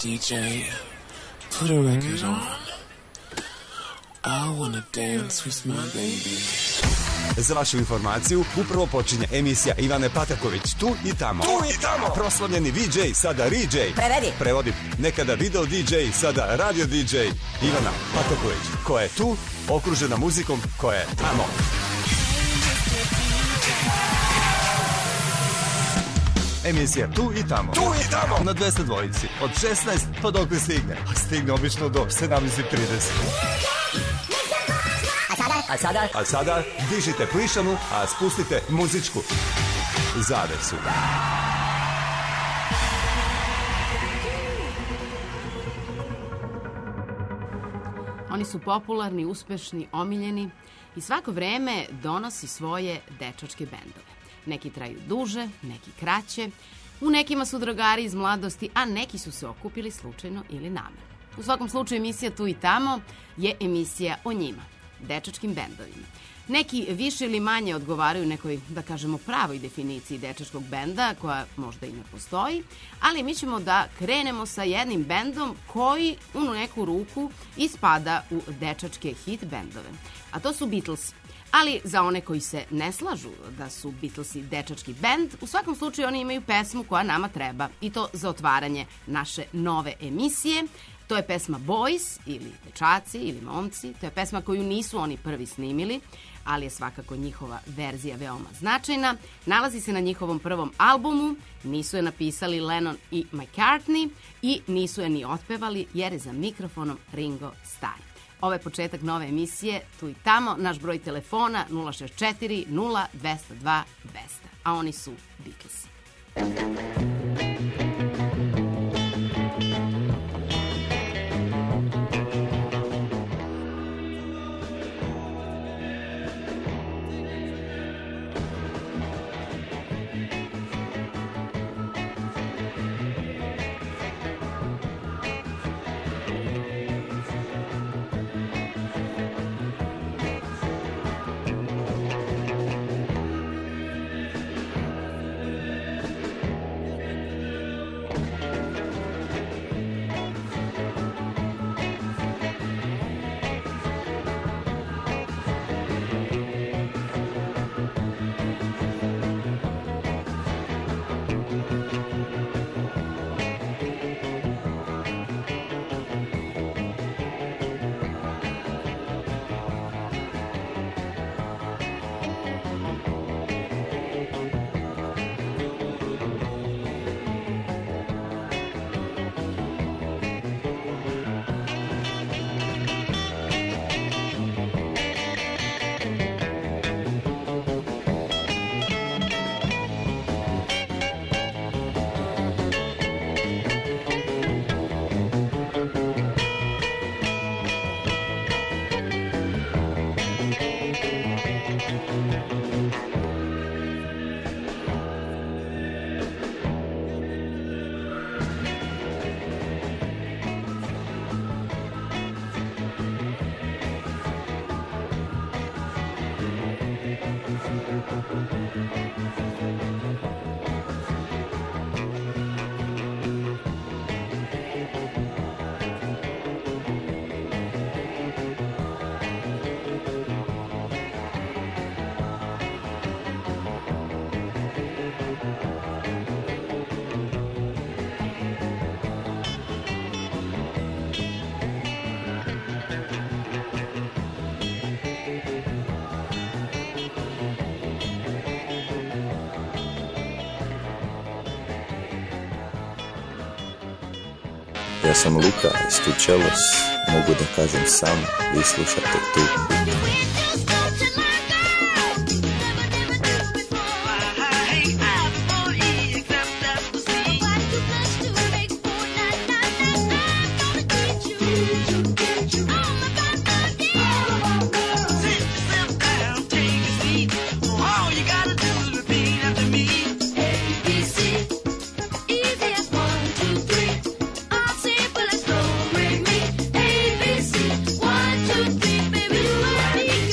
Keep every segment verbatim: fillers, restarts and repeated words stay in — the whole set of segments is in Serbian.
D J, put a record on. I wanna dance with my baby. Za vašu informaciju, upravo počinje emisija Ivane Pataković, tu i tamo. Tu i tamo. Proslavljeni V J, sada R J. Prevedi. Prevodi. Nekada video D J, sada radio D J. Ivana Pataković, koja je tu, okružena muzikom koja je tamo. Emisija Tu i tamo. Tu i tamo. Na dvesta dvojici. Od šesnaest pa dok ne stigne. A stigne obično do sedamnaest trideset. A sada? A sada? A sada dižite plišanu, a spustite muzičku zavesu. Oni su popularni, uspešni, omiljeni i svako vreme donosi svoje dečačke bendove. Neki traju duže, neki kraće, u nekima su drugari iz mladosti, a neki su se okupili slučajno ili namerno. U svakom slučaju emisija Tu i tamo je emisija o njima, dečačkim bendovima. Neki više ili manje odgovaraju nekoj, da kažemo, pravoj definiciji dečačkog benda, koja možda i ne postoji, ali mi ćemo da krenemo sa jednim bendom koji u neku ruku ispada u dečačke hit bendove, a to su Beatlesi. Ali za one koji se ne slažu da su Beatlesi dečački bend, u svakom slučaju oni imaju pesmu koja nama treba, i to za otvaranje naše nove emisije. To je pesma Boys, ili dečaci, ili momci. To je pesma koju nisu oni prvi snimili, ali je svakako njihova verzija veoma značajna. Nalazi se na njihovom prvom albumu, nisu je napisali Lennon i McCartney i nisu je ni otpevali jer je za mikrofonom Ringo Starr. Ovo je početak nove emisije Tu i tamo, naš broj telefona nula šest četiri nula dva zero dva dvesta, a oni su Beatlesi. Ja sam Luka iz Tučelos, mogu da kažem samo, vi slušate Tu. One, two, three, baby,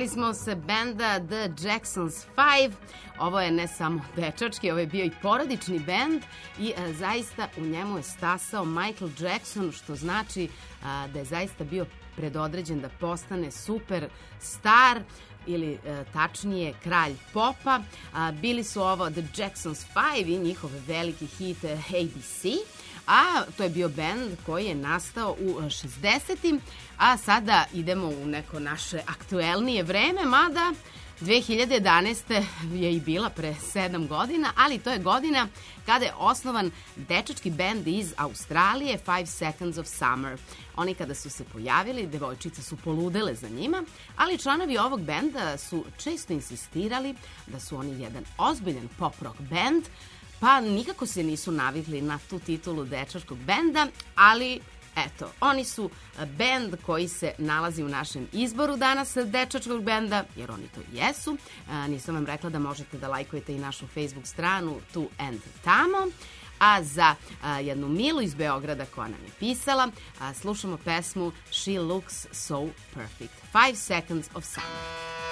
Setili smo se benda The Jacksons Five. Ovo je ne samo dečački, ovo je bio i porodični bend i a, zaista u njemu je stasao Michael Jackson, što znači a, da je zaista bio predodređen da postane super star ili e, tačnije kralj popa. A, bili su ovo The Jacksons Five i njihov veliki hit A B C, a to je bio bend koji je nastao u šezdesetim, a sada idemo u neko naše aktuelnije vreme, mada dve hiljade jedanaeste je i bila pre sedam godina, ali to je godina kada je osnovan dečački bend iz Australije Five Seconds of Summer. Oni kada su se pojavili, devojčice su poludele za njima, ali članovi ovog benda su često insistirali da su oni jedan ozbiljan pop rock bend, pa nikako se nisu navikli na tu titulu dečačkog benda, ali eto, oni su bend koji se nalazi u našem izboru danas dečačkog benda, jer oni to jesu. A, nisam vam rekla da možete da lajkujete i našu Facebook stranu Tu and Tamo. A za a, jednu Milu iz Beograda koja nam je pisala, a, slušamo pesmu She Looks So Perfect. Five Seconds of Summer.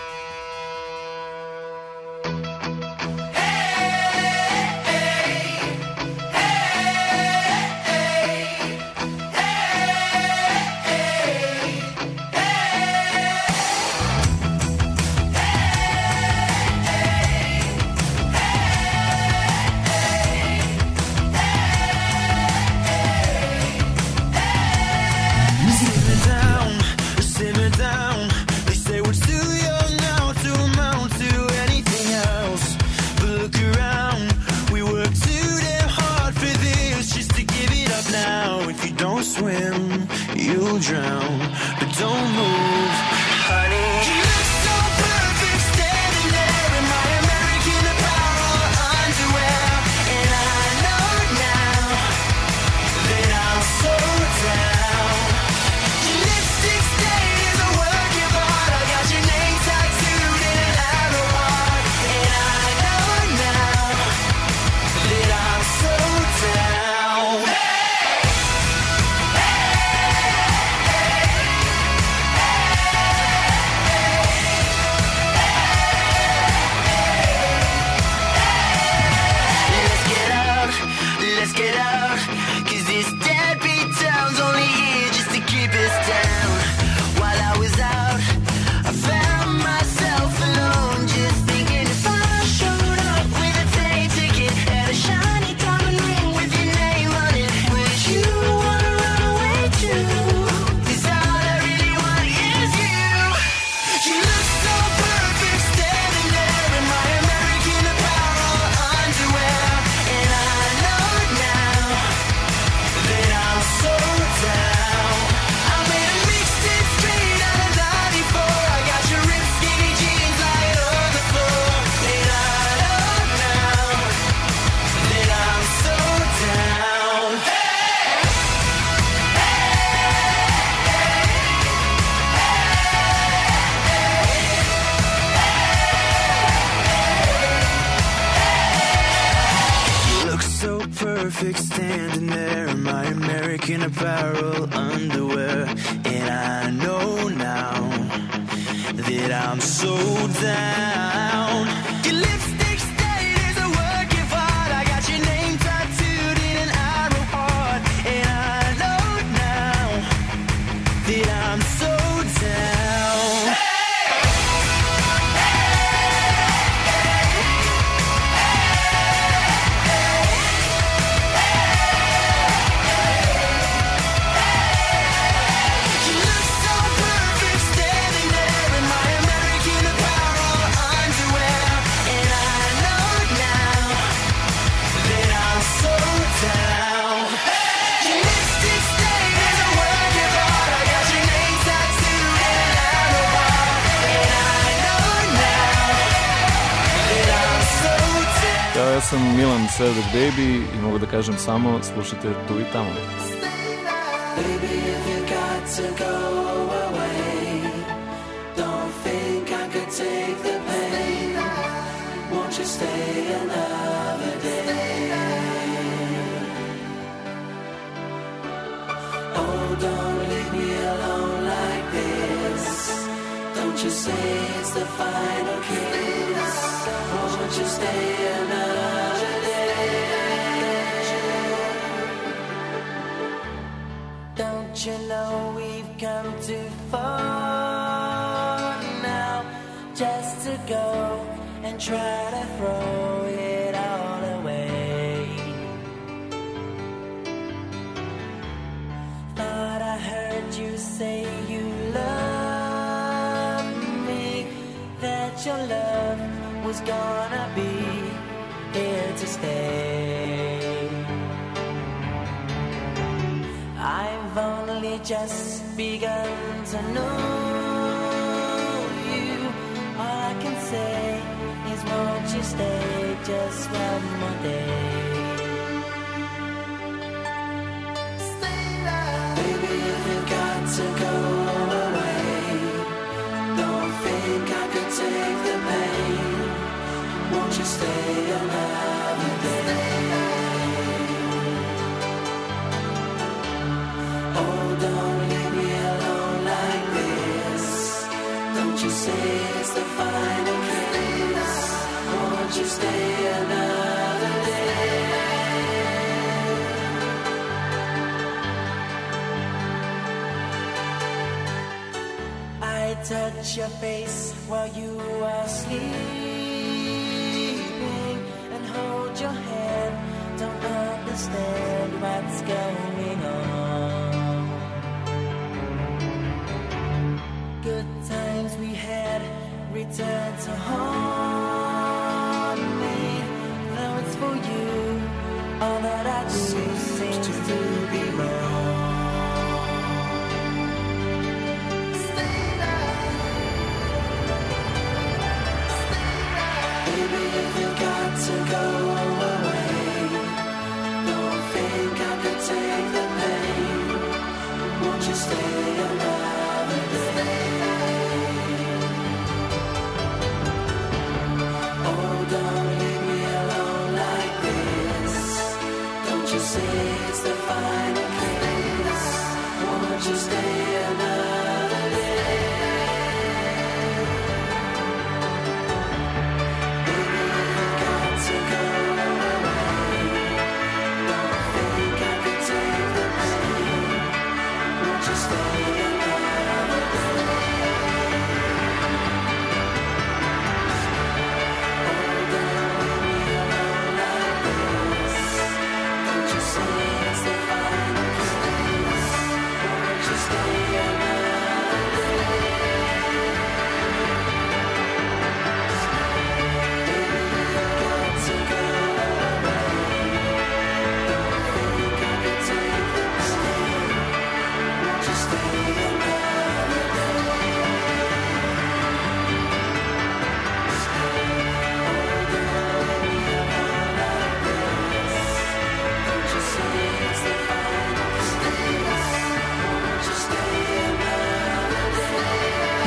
Swim, you'll drown, but don't move, honey. You look so perfect standing there in my American Apparel underwear, and I know now that I'm so down. Your lipstick stain is a work of art. I got your name tattooed in an arrow heart, and I know now that I'm so down. Let's get out, cause this deadbeat town's only here just to keep us down. While I was out, I found myself alone, just thinking if I showed up with a plane ticket and a shiny diamond ring with your name on it, would you wanna run away too? Cause all I really want is you. You look so perfect standing there in my American Apparel underwear, and I know that I'm so down. I made a mixtape straight out of ninety-four. I got your ripped skinny jeans lying on the floor, and I know now that I'm so down. Hey! You look so perfect standing there in my American Apparel underwear, and I know now that I'm so down. Your lipstick stain is a work of art. I got your name tattooed in an arrow heart, and I know now that I'm so down. You look so perfect standing there in my American Apparel underwear, and I know now that I'm so down. Your lipstick stain is a work of art. I got your name tattooed in an arrow heart, and I know now that I'm so down. Ja, ja sam Milan Svedok Baby i mogu da kažem samo slušajte Tu i Tamo. Baby, if you got to go away, don't think I could take the pain. Won't you stay another day? Oh, don't leave me alone like this. Don't Won't you say it's the final kiss? Won't you stay another day? Don't you know we've come too far now just to go and try to throw it all away? Thought I heard you say you love me, that your love was gonna be here to stay. I've only just begun to know you. All I can say is won't you stay just one more day? Stay there. Baby, if you got to go away, don't think I could take the pain. Won't you stay another day? Oh, don't leave me alone like this. Don't you say it's the final kiss. Won't you stay another day? I touch your face while you are sleeping and hold your hand. Don't understand what's going on. Good times we had return to haunt me. Though it's for you, all that I do seems to be wrong. Stay there. Stay there. Baby, if you got to go away, don't think I could take the pain. Won't you stay another day? Oh, don't leave me alone like this. Don't you say it's the final kiss. Won't you stay another day? Baby, if you got to go away, don't think I could take the pain. Won't you stay another day? Oh, don't leave me alone like this. Don't you say it's the final kiss. Won't you stay another day? Baby, if you got to go away, don't think I could take the pain. Won't you stay another day? Oh, don't leave me alone like this. Don't you say it's the final kiss. Won't you stay another day?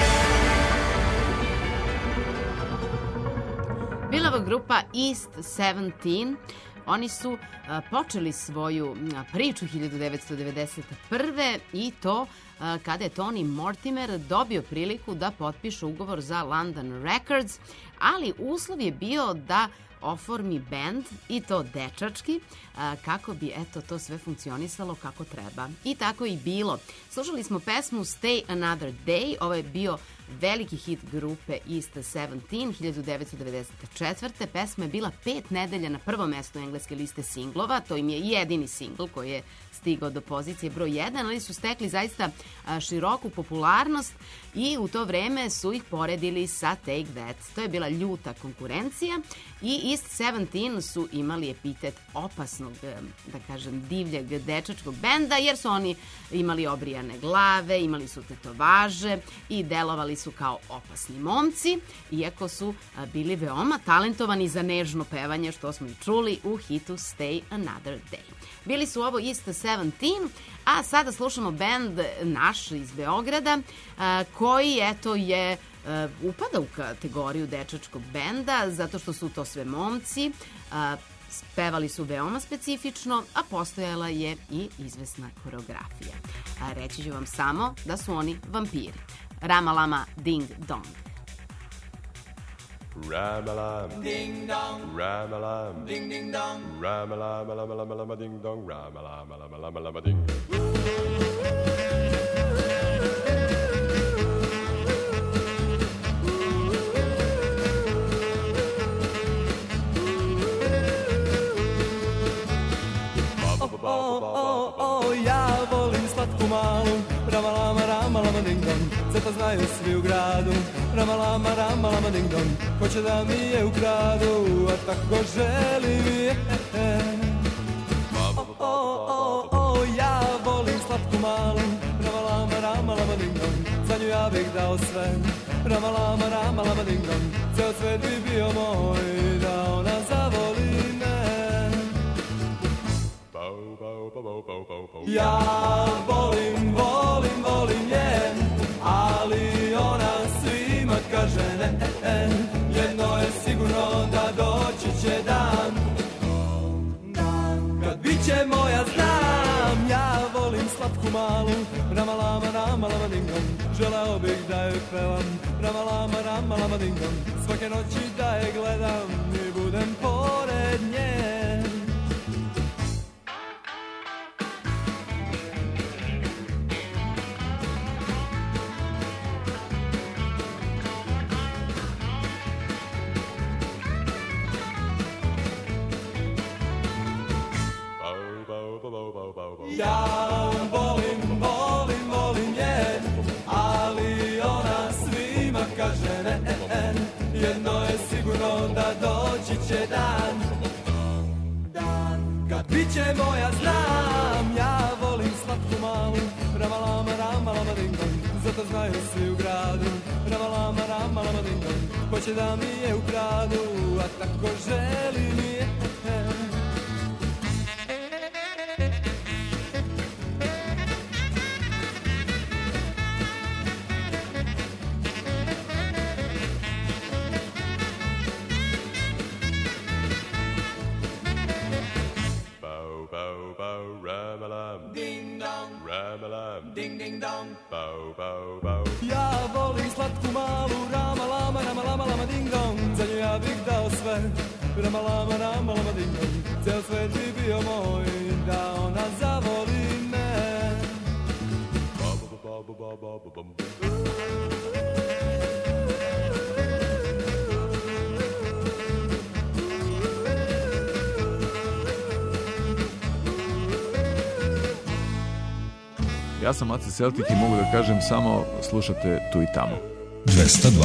Bila ova grupa East sedamnaest. Oni su a, počeli svoju a, priču hiljadu devetsto devedeset prve i to a, kada je Tony Mortimer dobio priliku da potpiše ugovor za London Records, ali uslov je bio da oformi bend i to dečački a, kako bi eto to sve funkcionisalo kako treba. I tako i bilo. Slušali smo pesmu Stay Another Day. Ovo je bio veliki hit grupe East sedamnaest hiljadu devetsto devedeset četvrte. Pesma je bila pet nedelja na prvom mestu engleske liste singlova. To im je jedini singl koji je stigao do pozicije broj jedan, ali su stekli zaista a, široku popularnost i u to vreme su ih poredili sa Take That. To je bila ljuta konkurencija i East sedamnaest su imali epitet opasnog, da kažem, divljeg dečačkog benda, jer su oni imali obrijane glave, imali su tetovaže i delovali su kao opasni momci, iako su a, bili veoma talentovani za nežno pevanje, što smo i čuli u hitu Stay Another Day. Bili su ovo East sedamnaest, a sada slušamo bend naš iz Beograda, a, koji eto je a, upada u kategoriju dečačkog benda, zato što su to sve momci, a, pevali su veoma specifično, a postojala je i izvesna koreografija. A reći ću vam samo da su oni vampiri. Rama Lama Ding Dong. Ramalam, ding dong, Ramalam, ding ding dong, Ramalam, lama lama lama ding dong, Ramalam, lama lama lama ding. Oh, oh, oh, ja volim slatku malu, Ramalama, ramalama ding dong, zato znaju svi u gradu. Ramalama, ramalama ding dong, ko će da mi je ukradu, a tako želim je. Oh, oh, oh, oh, ja volim slatku malu, Ramalama, ramalama ding dong, za nju ja bih dao sve. Ramalama, ramalama ding dong, ceo svet bi bio moj, da ona zavoli me. Ja volim, volim, volim je, ali ona svima kaže ne. Jedno je sigurno da doći će dan, kad bit će moja znam. Ja volim slatku malu, ramalama, ramalama ding dong, želeo bih da joj pevam. Ramalama, ramalama ding dong, svake noći da je gledam i budem pored nje. Ja volim, volim, volim je, ali ona svima kaže ne. Jedno je sigurno da doći će dan, kad bit će moja znam. Ja volim slatku malu, ramalama, ramalama ding dong, zato znaju svi u gradu. Ramalama, ramalama ding dong, ko će da mi je ukradu, a tako želim je. Ding ding dong, bow bow bow. Ja volim slatku malu, ramalama, ramalama, lama ding dong, za nju ja bih dao sve. Ramalama, ramalama ding dong, ceo svet bi bio moj, da ona zavoli me. Ja sam Ace Celtic i mogu da kažem samo slušate Tu i tamo. dvesta dva.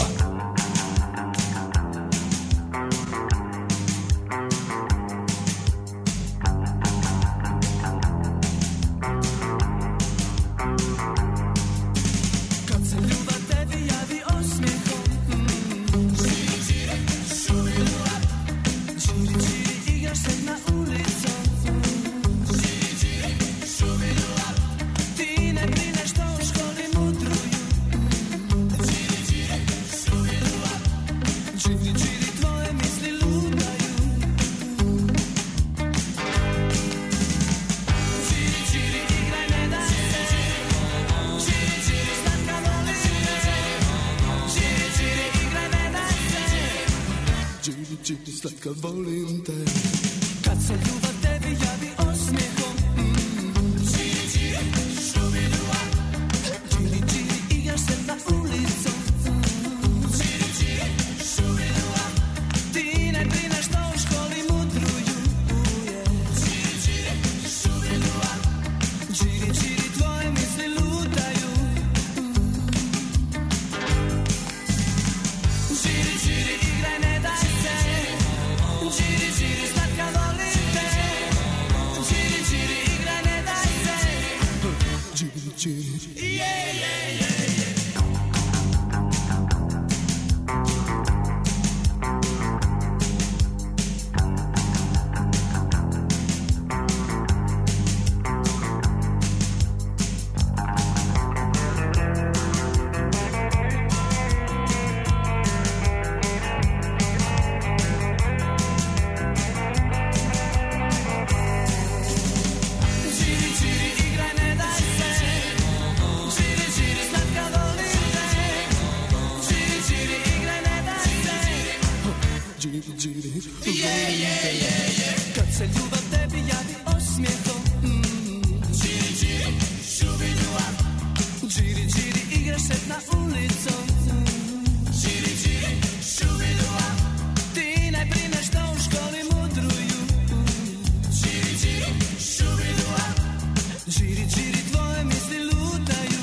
Čiri, čiri, igraj, ne daj se. Čiri, čiri, slatko Kad se ljubav tebi javi osmijehom, džiri, džiri, šubidua, džiri, džiri, igraš šetna ulicom, džiri, džiri, šubidua, ti najprije nešto u školi mudruju, džiri, džiri, šubidua, džiri, džiri, tvoje misli lutaju.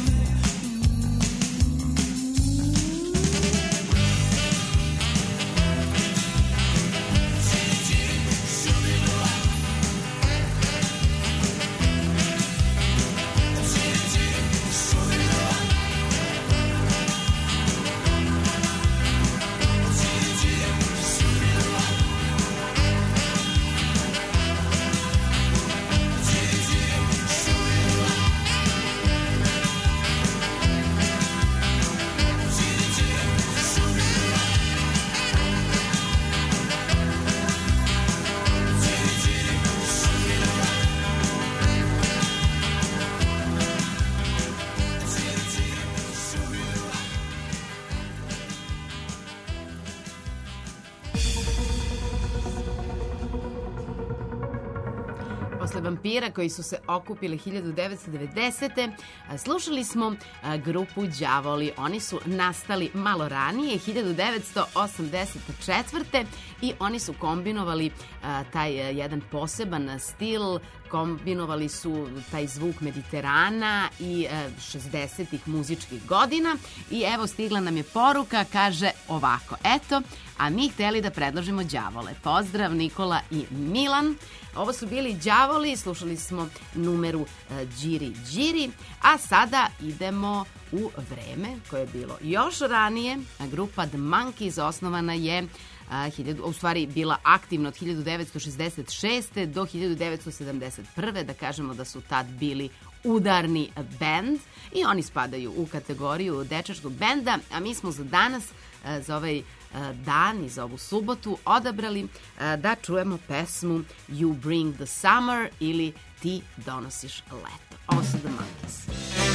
Posle vampira koji su se okupili hiljadu devetsto devedesete. slušali smo a, grupu Đavoli. Oni su nastali malo ranije, hiljadu devetsto osamdeset četvrte. i oni su kombinovali a, taj a, jedan poseban stil, kombinovali su taj zvuk Mediterana i a, šezdesetih muzičkih godina i evo stigla nam je poruka, kaže ovako, eto, a mi hteli da predložimo Đavole. Pozdrav Nikola i Milan. Ovo su bili Đavoli, slušali smo numeru uh, Džiri Džiri, a sada idemo u vreme koje je bilo još ranije. Grupa The Monkees osnovana je, uh, hiljadu, u stvari bila aktivna od hiljadu devetsto šezdeset šeste. do hiljadu devetsto sedamdeset prve. Da kažemo da su tad bili udarni bend i oni spadaju u kategoriju dečačkog benda, a mi smo za danas, uh, za ovaj dan i za ovu subotu odabrali da čujemo pesmu You Bring the Summer ili Ti donosiš leto. Ovo su The Monkees.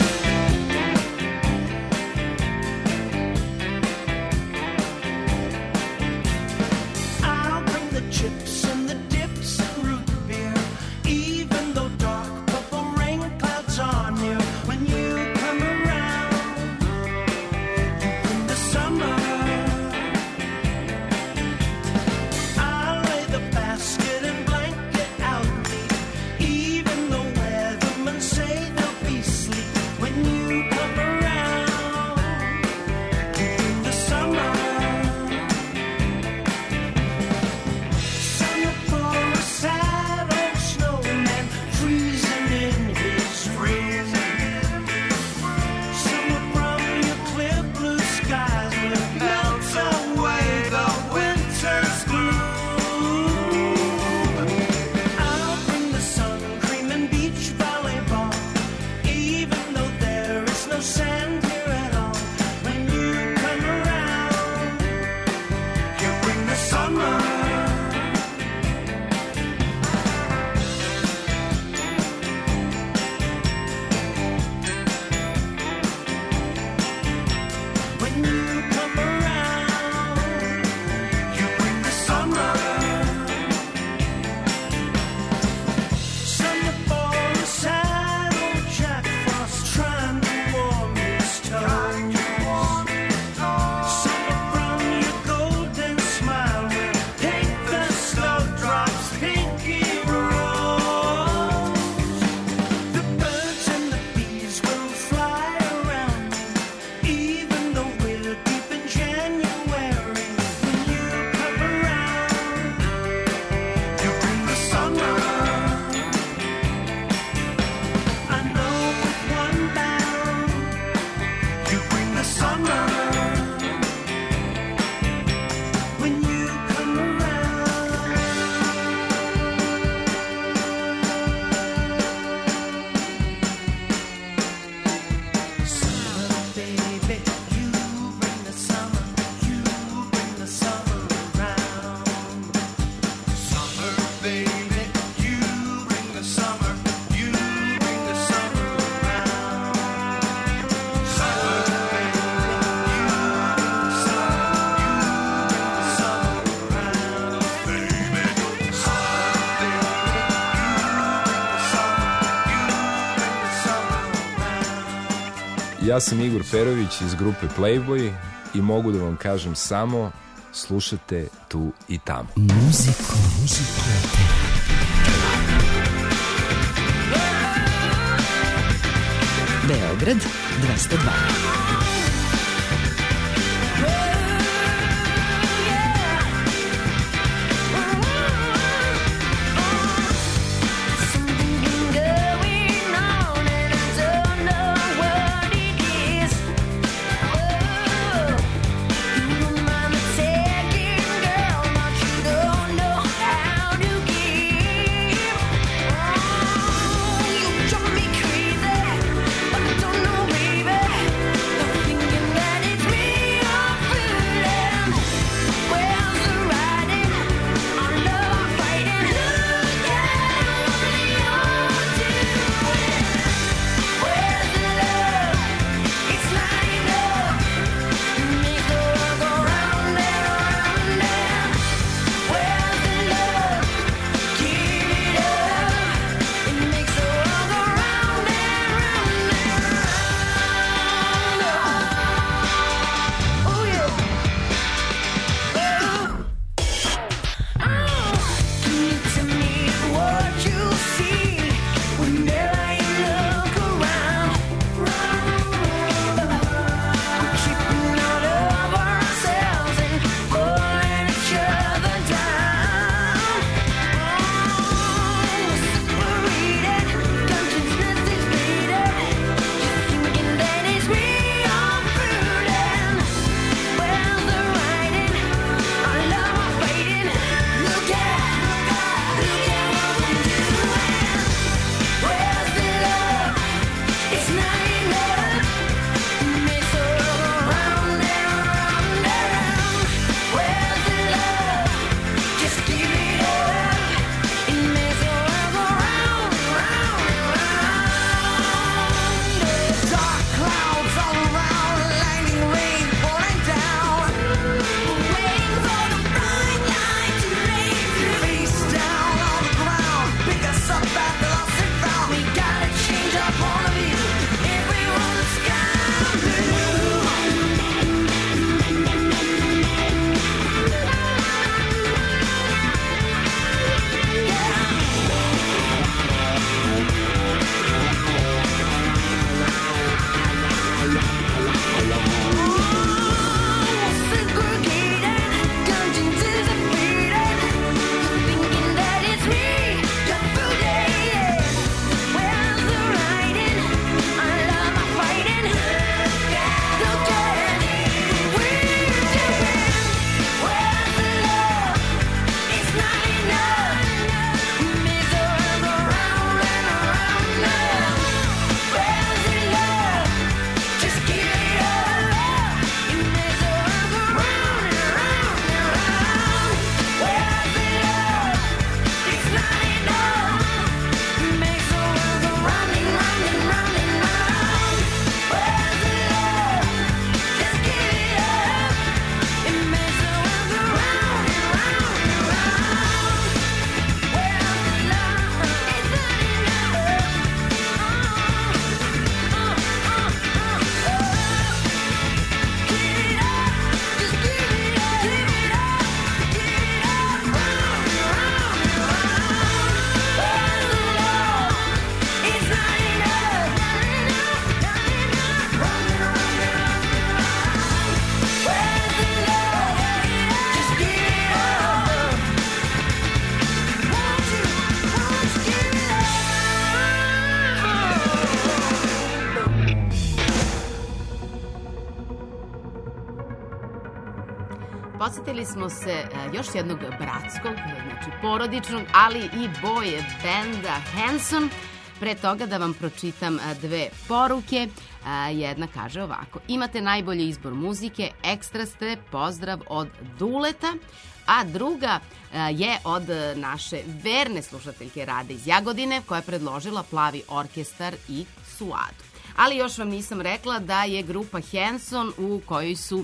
I'll bring the chips and the dips and root beer, even though dark purple rain clouds are near. When you come around, you bring the summer. Basket and blanket out, even the weathermen say they'll be sleep. Ja sam Igor Perović iz grupe Playboy i mogu da vam kažem samo slušate tu i tamo. Muziko, muziko. Beograd dvesta dva. Podsjetili smo se uh, još jednog bratskog, znači porodičnog, ali i boy benda Hanson. Pre toga da vam pročitam uh, dve poruke. Uh, jedna kaže ovako: imate najbolji izbor muzike, ekstra ste, pozdrav od Duleta. A druga uh, je od naše verne slušateljke Rade iz Jagodine, koja je predložila Plavi orkestar i Suadu. Ali još vam nisam rekla da je grupa Hanson, u kojoj su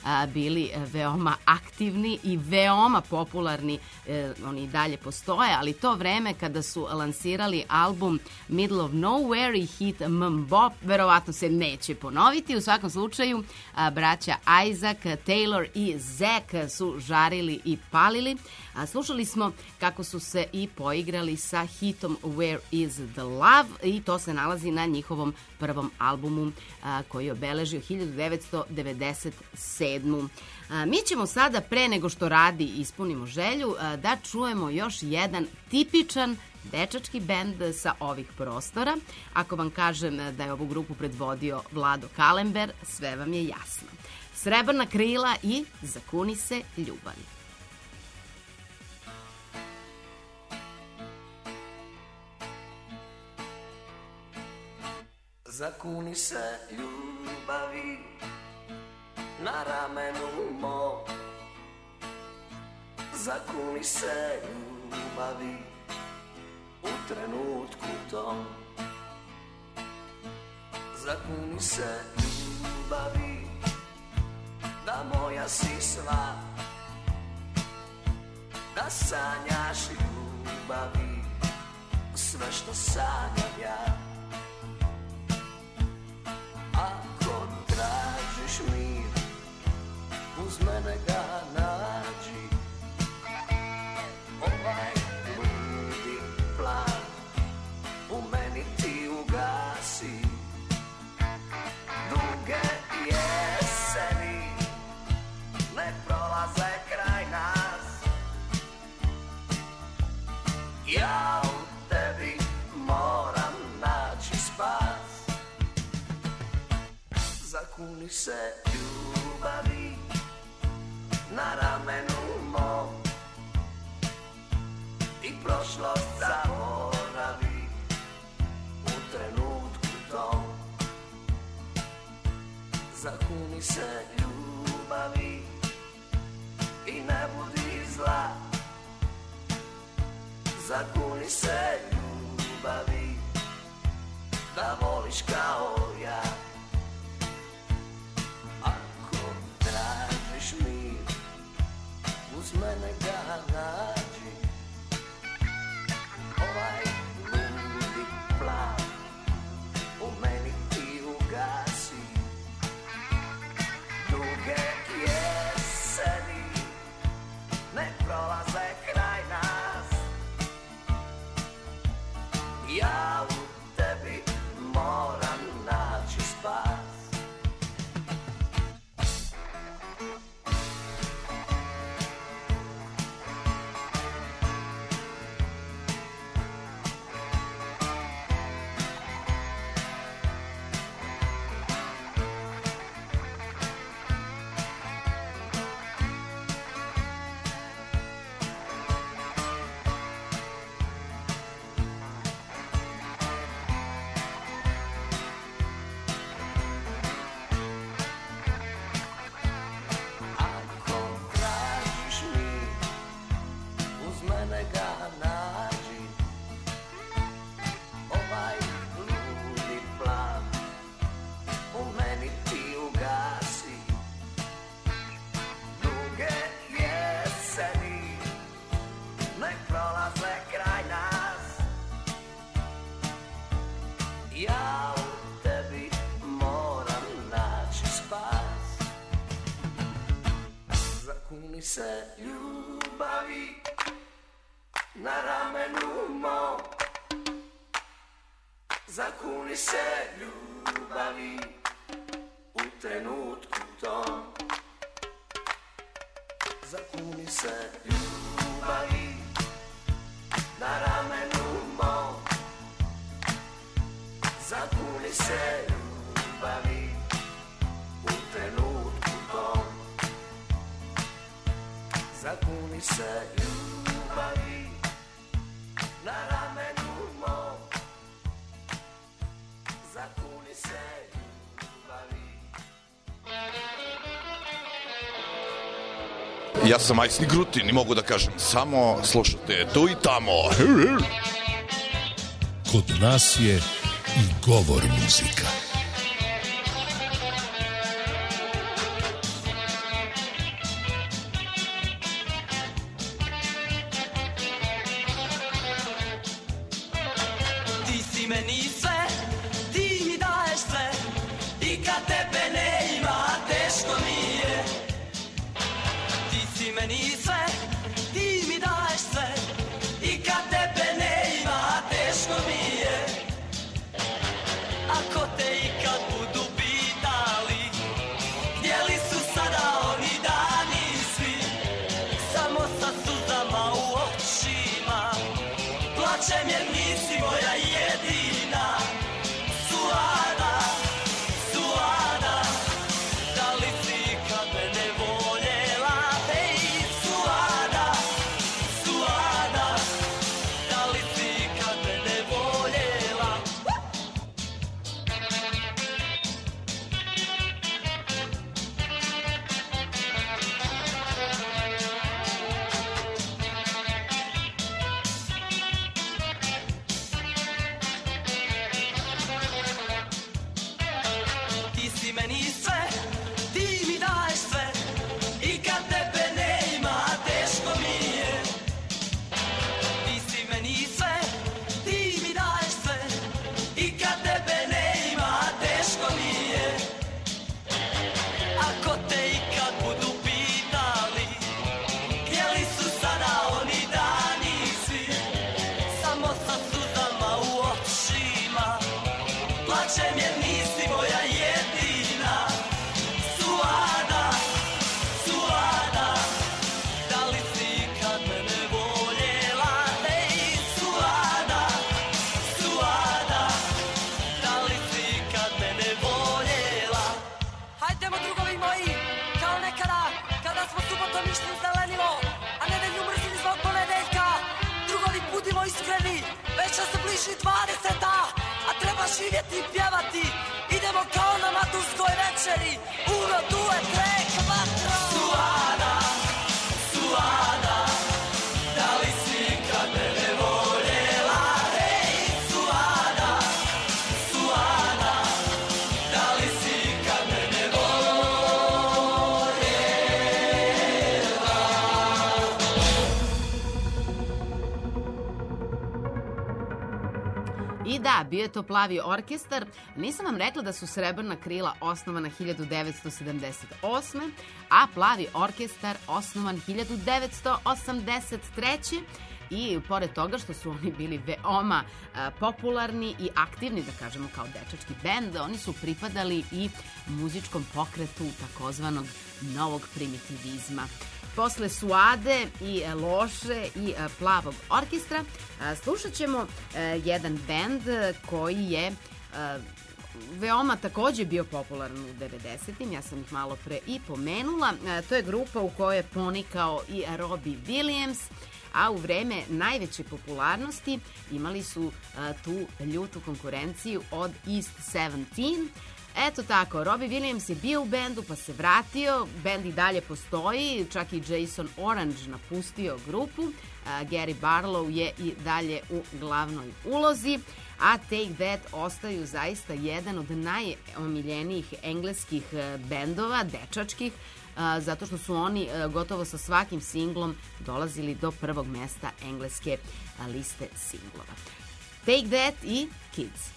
a, bili veoma aktivni i veoma popularni. E, oni i dalje postoje, ali to vreme kada su lansirali album Middle of Nowhere i hit Mbop verovatno se neće ponoviti. U svakom slučaju, a, braća Isaac, Taylor i Zack su žarili i palili. A, slušali smo kako su se i poigrali sa hitom Where is the Love i to se nalazi na njihovom prvom albumu a, koji je obeležio hiljadu devetsto devedeset sedmu. A, mi ćemo sada, pre nego što Radi ispunimo želju, a, da čujemo još jedan tipičan dečački bend sa ovih prostora. Ako vam kažem da je ovu grupu predvodio Vlado Kalember, sve vam je jasno. Srebrna krila i Zakuni se ljubavi. Zakuni se ljubavi na ramenu mom. Zakuni se ljubavi u trenutku tom. Zakuni se ljubavi da moja si sva, da sanjaš ljubavi sve što sanjam ja. Ako tražiš mir, uz mene ga nađi. Ovaj ludi plan u meni ti ugasi. Duge jeseni ne prolaze kraj nas. Ja u tebi moram naći spas. Zakuni se ljubavi na ramenu mom i prošlost zaboravi u trenutku tom. Zakuni se ljubavi i ne budi zla. Zakuni se ljubavi da voliš kao ja. Ako tražiš mir, uz mene ga nađi. Ovaj ludi plan u meni ti ugasi. Duge jeseni ne prolaze kraj nas. Ja u tebi moram naći spas. Ja u tebi moram naći spas. Zakuni se ljubavi na ramenu mom. Zakuni se ljubavi u trenutku tom. Zakuni se ljubavi na ramenu mom. Zakuni se ljubavi u trenutku tom. Zakuni se ljubavi na ramenu mom. Zakuni se ljubavi. Ja sam Majsni Grutin i mogu da kažem samo slušajte tu i tamo. Kod nas je i govor muzika. si meni sve, ti mi daješ sve, i kad tebe ne ima, teško mi je. Ti si meni sve, ti mi daješ sve, i kad tebe ne ima, teško mi je. Ako te ikad budu pitali, gdje li su sada oni dani svi, samo sa suzama u očima, plačem jer nisi moja jedina. Suada, Suada, da li si ikad mene voljela? Ej, Suada, Suada, da li si ikad mene voljela? Ti si meni sve, ti mi daješ sve, i kad tebe ne ima, teško mi je. Ti si meni sve, ti mi daješ sve, i kad tebe ne ima, teško mi je. Ako te ikad budu pitali, gdje li su sada oni dani svi, samo sa suzama u očima, plačem jer nisi moja jedina. Suada, Suada, da li si ikad mene voljela? Ej, Suada, Suada, da li si ikad mene voljela? Hajdemo drugovi moji, kao nekada, kada smo subotom išli u zelenilo, a nedelju mrzili zbog ponedeljka. Drugovi, budimo iskreni, već se bliži dvadeseta, a treba živjeti i pjevati. Idemo kao na maturskoj večeri, uno, due, tre, quattro. Suada, Suada, da li si ikad mene voljela? Ej, Suada, Suada, da li si ikad mene voljela? I da, bio je to Plavi orkestar. Nisam vam rekla da su Srebrna krila osnovana hiljadu devetsto sedamdeset osme. a Plavi orkestar osnovan hiljadu devetsto osamdeset treće. I pored toga što su oni bili veoma a, popularni i aktivni, da kažemo kao dečački bend, oni su pripadali i muzičkom pokretu takozvanog novog primitivizma. Posle Suade i Loše i Plavog orkestra slušat ćemo jedan bend koji je veoma takođe bio popularan u devedesetim. Ja sam ih malo pre i pomenula. To je grupa u kojoj je ponikao i Robbie Williams, a u vreme najveće popularnosti imali su tu ljutu konkurenciju od East sedamnaest. Eto tako, Robbie Williams je bio u bendu pa se vratio, bend i dalje postoji, čak i Jason Orange napustio grupu, Gary Barlow je i dalje u glavnoj ulozi, a Take That ostaju zaista jedan od najomiljenijih engleskih bendova, dečačkih, zato što su oni gotovo sa svakim singlom dolazili do prvog mesta engleske liste singlova. Take That i Kids.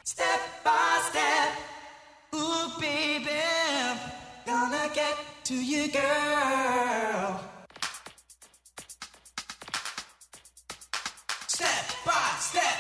Step by step, ooh baby, gonna get to you, girl. Step by step.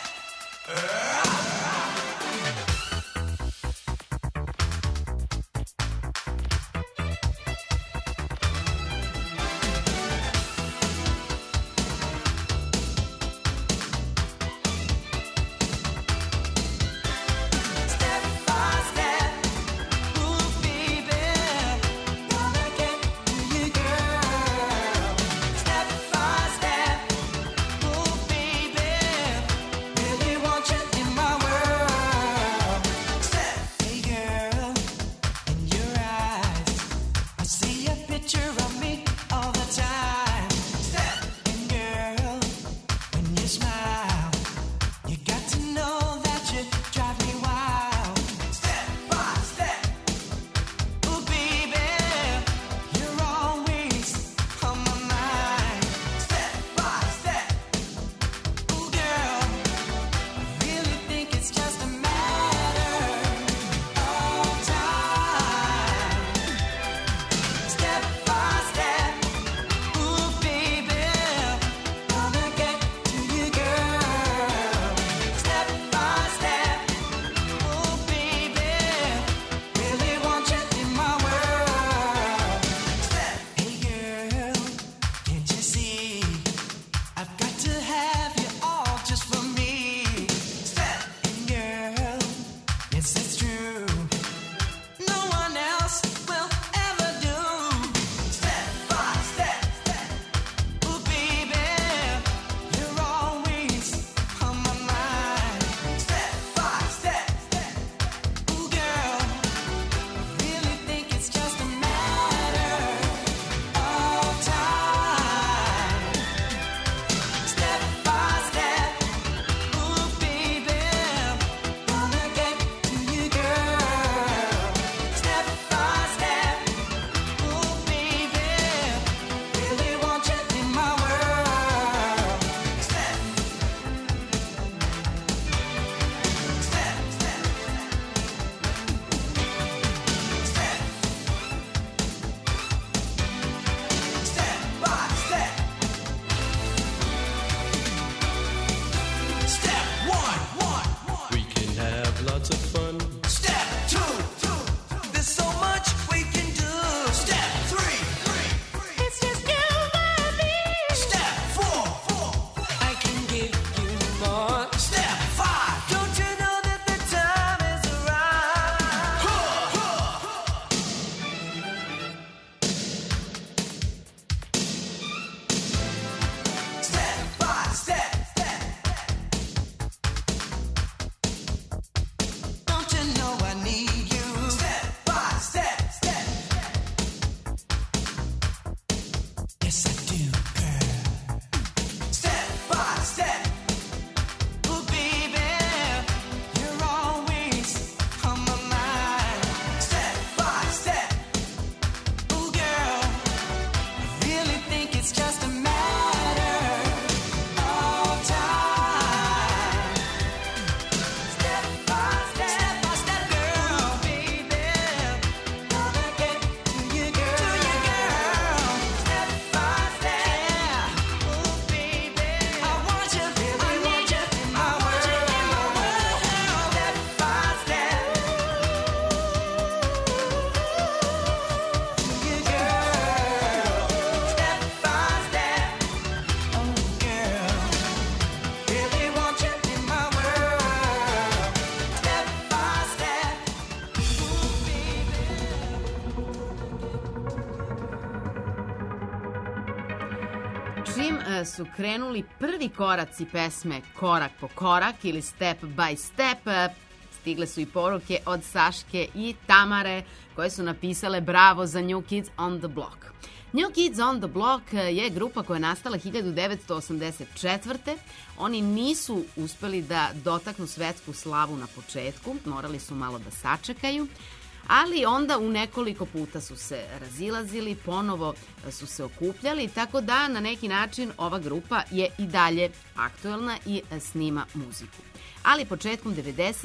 Čim su krenuli prvi koraci pesme Korak po korak ili Step by Step, stigle su i poruke od Saške i Tamare koje su napisale bravo za New Kids on the Block. New Kids on the Block je grupa koja je nastala hiljadu devetsto osamdeset četvrte. Oni nisu uspeli da dotaknu svetsku slavu na početku, morali su malo da sačekaju, ali onda u nekoliko puta su se razilazili, ponovo su se okupljali, tako da na neki način ova grupa je i dalje aktuelna i snima muziku. Ali početkom devedesetih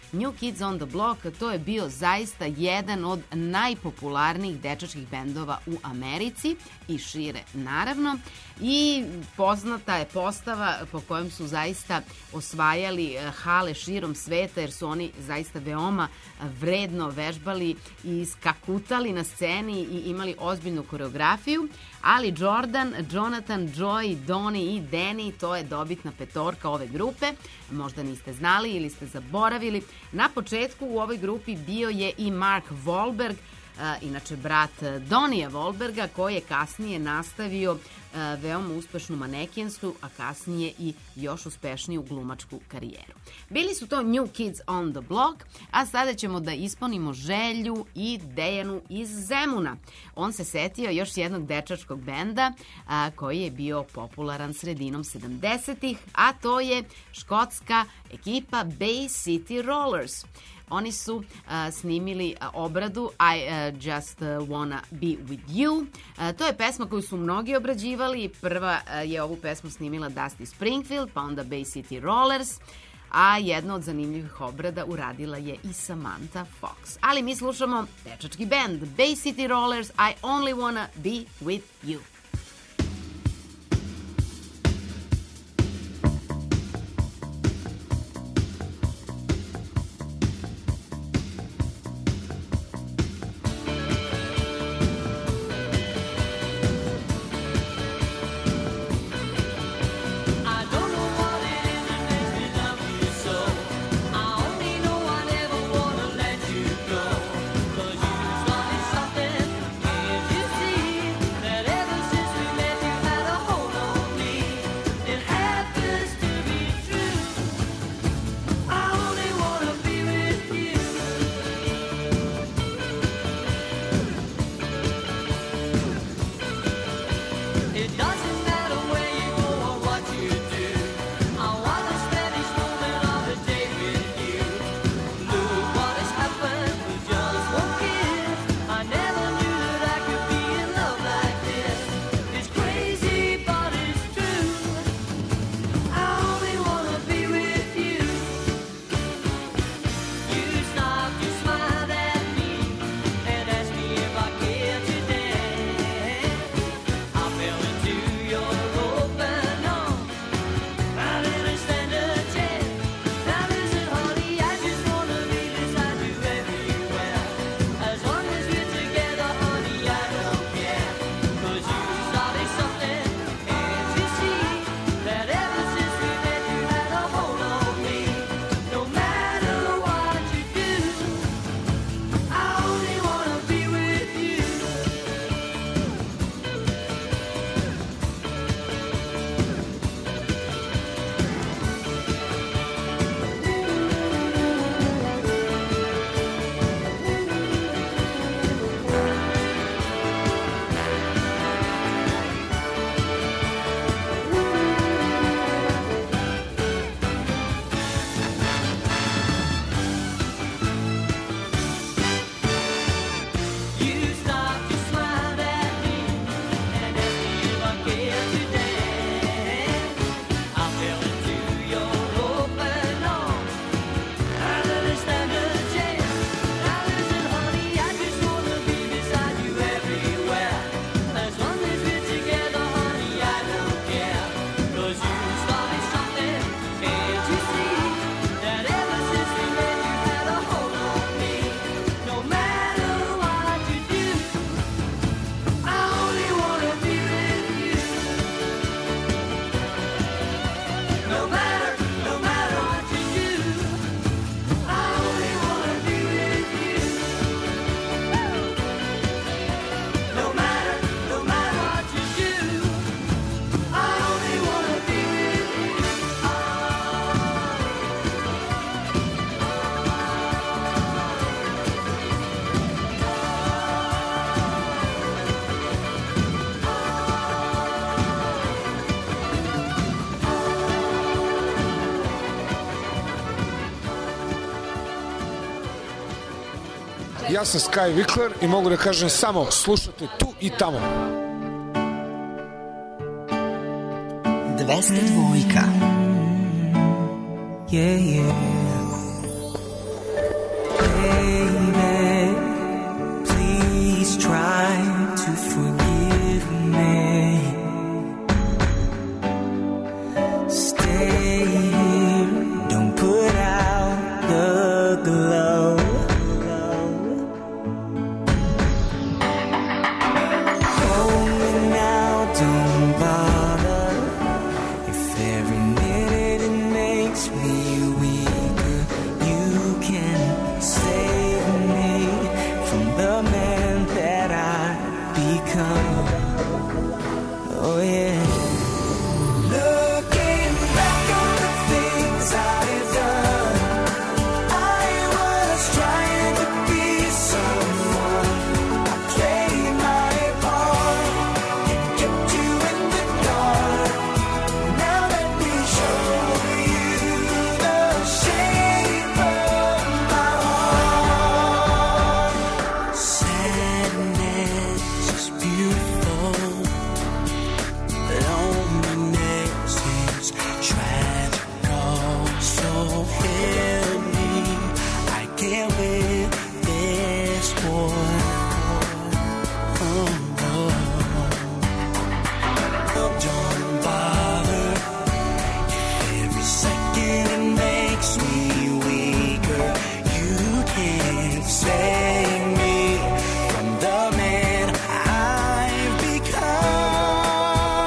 New Kids on the Block, to je bio zaista jedan od najpopularnijih dečačkih bendova u Americi i šire naravno, i poznata je postava po kojem su zaista osvajali hale širom sveta, jer su oni zaista veoma vredno vežbali i skakutali na sceni i imali ozbiljnu koreografiju, ali Jordan, Jonathan, Joy, Donnie i Danny, to je dobitna petorka ove grupe. Možda niste znali ili ste zaboravili. Na početku u ovoj grupi bio je i Mark Wahlberg, inače brat Donija Wahlberga, koji je kasnije nastavio veoma uspešnu manekensku, a kasnije i još uspešniju glumačku karijeru. Bili su to New Kids on the Block, a sada ćemo da ispunimo želju i Dejanu iz Zemuna. On se setio još jednog dečačkog benda a, koji je bio popularan sredinom sedamdesetih, a to je škotska ekipa Bay City Rollers. Oni su uh, snimili uh, obradu I uh, Just uh, Wanna Be With You. Uh, to je pesma koju su mnogi obrađivali. Prva uh, je ovu pesmu snimila Dusty Springfield, pa onda Bay City Rollers, a jedna od zanimljivih obrada uradila je i Samantha Fox. Ali mi slušamo dečački bend Bay City Rollers, I Only Wanna Be With You. Ja sam Sky Vikler i mogu da kažem samo slušate tu i tamo. dvesta dvojka. Yeah, yeah. please try to forgive me. Stay here, don't put out the glow. Hold me now, don't bother. If every minute it makes me weaker, you can save me from the man that I become. Oh yeah. Looking back on the things I've done, I was trying to be someone. I played my part and kept you in the dark. Now let me show you the shape of my heart. Sadness is beautiful. Loneliness is tragic, oh, so help me. I can't win this war. Oh, oh. Don't bother. If every second it makes me weaker, you can't save me from the man I've become.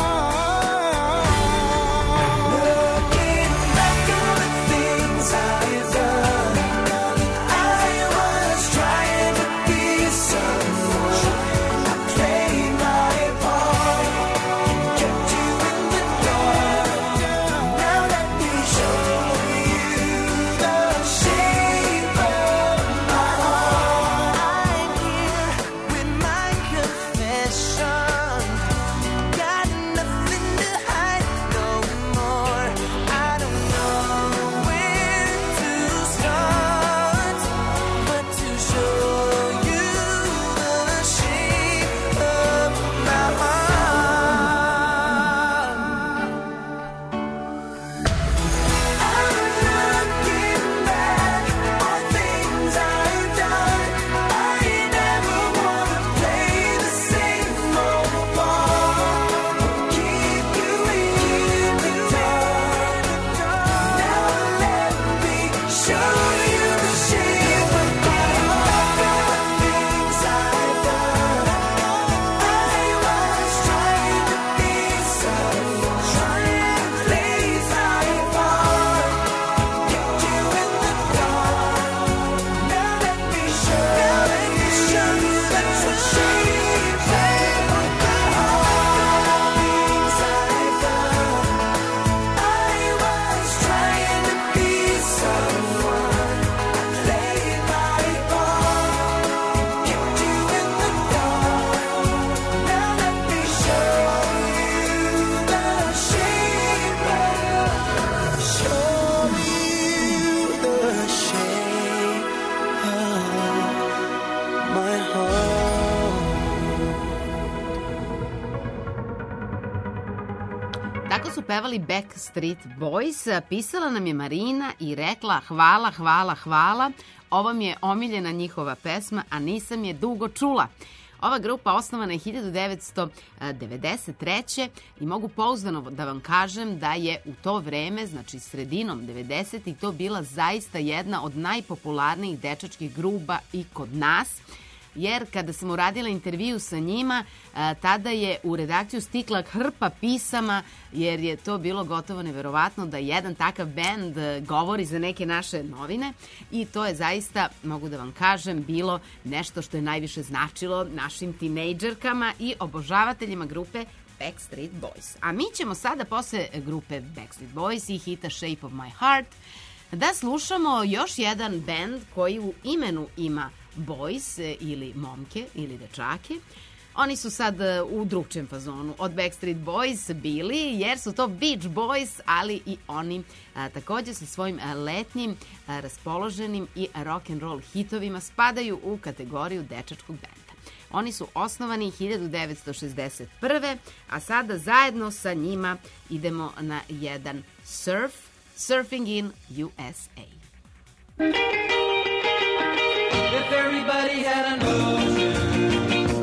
Looking back on the things I've done, I was trying to be someone. I played my part and kept you in the dark. Now let me show you the shape of my heart. I'm here with my confession. Got nothing to hide no more. I don't know where to start, but to show you the shape of my heart. I'm looking back on things I've done. I never wanna play the same old part. Keep you in the dark. Now let me show you the shape of my heart. Things I've done, I was trying to be someone, trying to play my part. Kept you in the dark. Now let me show, now let me show you the shape of my heart. Things I've done, I was trying to be someone. I played my part, kept you in the dark. Now let me show you the shape of, show you the shape of my heart. Tako su pevali Backstreet Boys. Pisala nam je Marina i rekla hvala, hvala, hvala. Ovo mi je omiljena njihova pesma, a nisam je dugo čula. Ova grupa osnovana je hiljadu devetsto devedeset treće i mogu pouzdano da vam kažem da je u to vreme, znači sredinom devedesetih, to bila zaista jedna od najpopularnijih dečačkih grupa i kod nas. Jer kada sam uradila intervju sa njima, a, tada je u redakciju stikla hrpa pisama, jer je to bilo gotovo neverovatno da jedan takav bend e, govori za neke naše novine i to je zaista, mogu da vam kažem, bilo nešto što je najviše značilo našim tinejdžerkama i obožavateljima grupe Backstreet Boys. A mi ćemo sada posle grupe Backstreet Boys i hita Shape of My Heart da slušamo još jedan bend koji u imenu ima boys ili momke ili dečake. Oni su sad u drugčijem fazonu od Backstreet Boys bili, jer su to Beach Boys, ali i oni a, takođe sa svojim a, letnjim, a, raspoloženim i rock and roll hitovima spadaju u kategoriju dečačkog benda. Oni su osnovani hiljadu devetsto šezdeset prve. a sada zajedno sa njima idemo na jedan surf, Surfing in U S A. If everybody had an ocean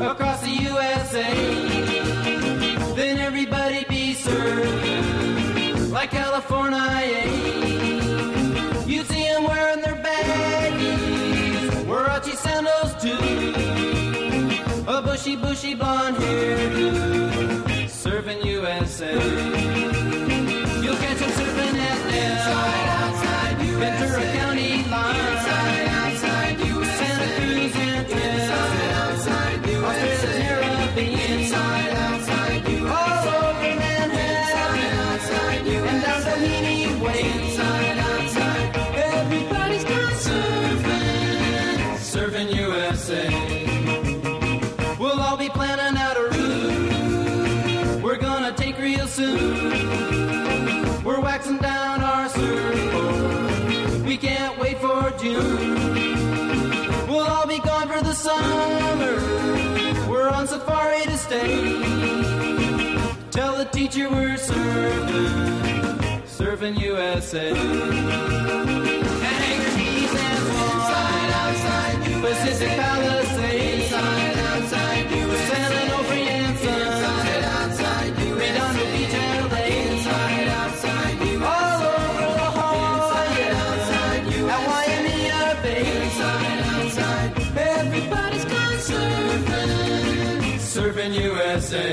bushy, bushy blonde hairdo, surfing U S A. You'll catch him surfing at Nell, Ventura County line, inside, outside, U S A. Santa Cruz and Tell, Australia's Caribbean, inside, outside, U S A. All over Manhattan, outside, U S A. And down Doheny Way, inside, outside. Everybody's gone surfing, surfing U S A. We'll all be planning out a route we're gonna take real soon. We're waxing down our surfboard, we can't wait for June. We'll all be gone for the summer, we're on safari to stay. Tell the teacher we're surfing, surfing U S A. And Hanger Heath and inside, outside, Pacific Palisades, inside, outside, San Onofre and Sun, inside, outside, Redondo Beach, L A, inside, outside, all over La Jolla, outside, at Waimea Bay, inside, outside. Everybody's gone surfing, surfing U S A.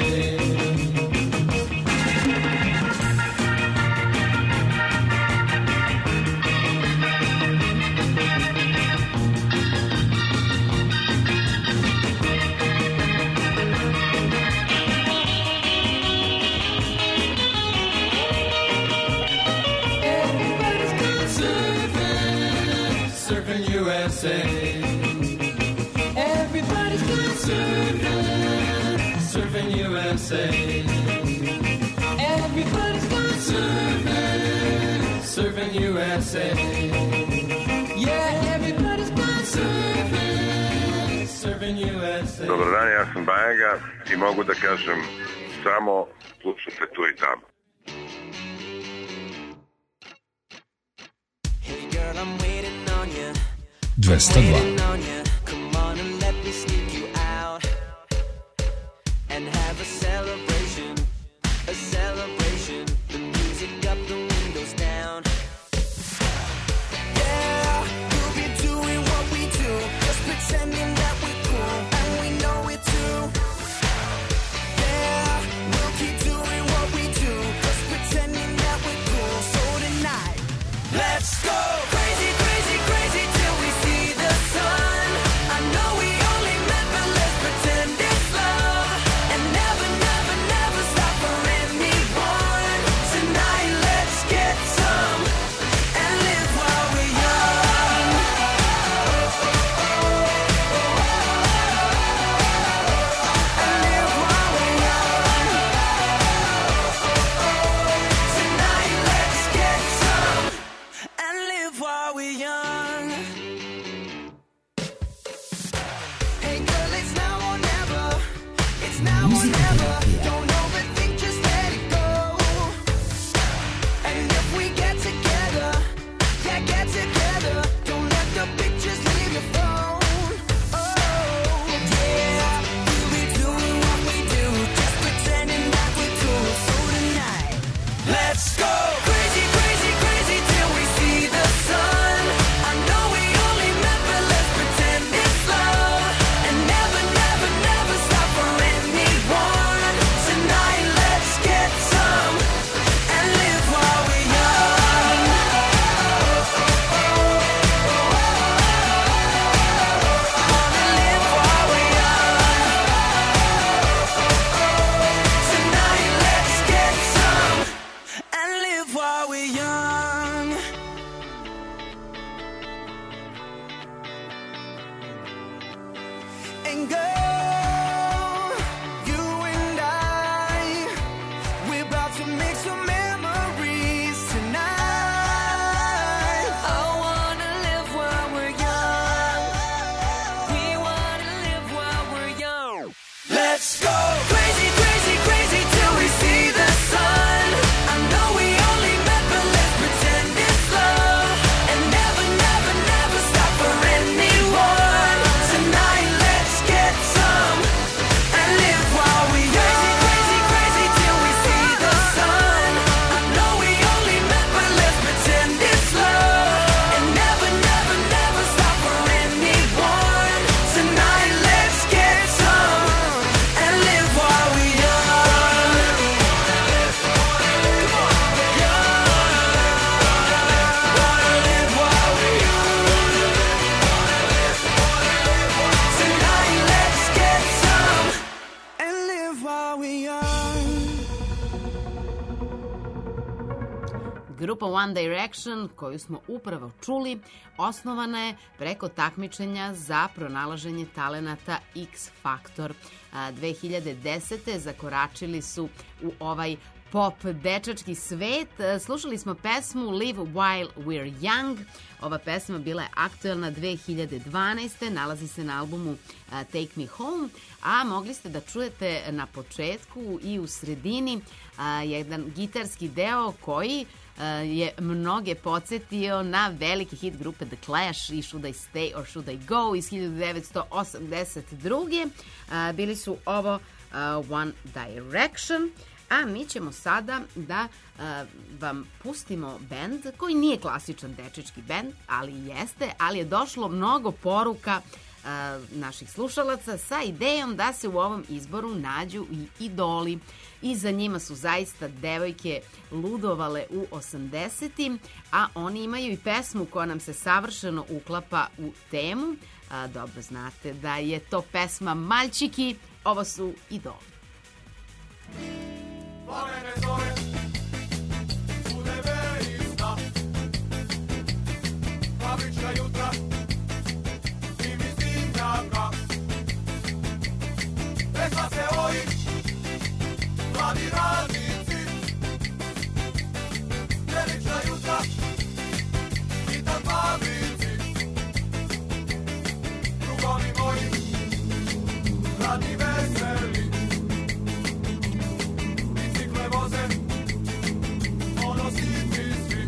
Surfing U S A. Everybody's gone surfing, surfing U S A. Everybody's gone surfing, surfing U S A. Yeah, everybody's gone surfing, surfing U S A. Dobar dan, ja sam Bajega i mogu da kažem samo slušajte tu i tamo. Hey girl, I'm waiting on you. dvesta dva. Come on and let me sneak you out and have a celebration, a celebration. The music up, the windows down. Yeah, we'll be doing what we do, just pretending that we're cool, and we know it too. Yeah, we'll keep doing what we do, just pretending that we're cool. So tonight, let's go crazy, crazy, crazy till we see the sun. I know we only met, but let's pretend it's love, and never, never, never stop for anyone. Tonight, let's get some and live while we're young. And live while we're young. Tonight, let's get some and live while we're young. Hey girl, it's now or never. It's now or never. Don't overthink, just let it go. And if we get together, yeah, get together. Don't let the pictures leave your phone. Oh, yeah, we'll be doing what we do, just pretending that we're cool. So tonight, let's go crazy, crazy, crazy till we see the sun. I know we only met, but let's pretend it's love, and never, never, never stop for anyone. Tonight, let's get some and live while we're young. Wanna live while we're young. Tonight, let's get some and live while we're young. And girl, you and I, we're about to make some memories tonight. I wanna live while we're young. We wanna live while we're young. Let's go crazy, crazy, crazy till we see the sun. I know we only met, but let's pretend it's love, and never, never, never stop for anyone. Tonight, let's get some and live while we're young. Crazy, crazy, crazy till we see the sun. I know we only met, but let's pretend it's love, and never, never, never stop for anyone. Tonight, let's get some Grupa One Direction, koju smo upravo čuli, osnovana je preko takmičenja za pronalaženje talenata X Factor. dve hiljade desete. zakoračili su u ovaj pop dečački svet. Slušali smo pesmu Live While We're Young. Ova pesma bila je aktuelna dve hiljade dvanaeste. Nalazi se na albumu Take Me Home, a mogli ste da čujete na početku i u sredini jedan gitarski deo koji je mnoge podsjetio na veliki hit grupe The Clash i Should I Stay or Should I Go iz hiljadu devetsto osamdeset druge. Bili su ovo One Direction. A mi ćemo sada da uh, vam pustimo bend koji nije klasičan dečački bend, ali jeste, ali je došlo mnogo poruka uh, naših slušalaca sa idejom da se u ovom izboru nađu i idoli. I za njima su zaista devojke ludovale u osamdesetim, a oni imaju i pesmu koja nam se savršeno uklapa u temu. Uh, dobro znate da je to pesma Maljčiki, ovo su idoli. Plamene zore, udeve i sna, fabrička jutra i mislim jaka. Pesma se oji, mladi radnici, čelična jutra i tam fabrici. Drugovi moji, radni veseli, voze, ono svi svi.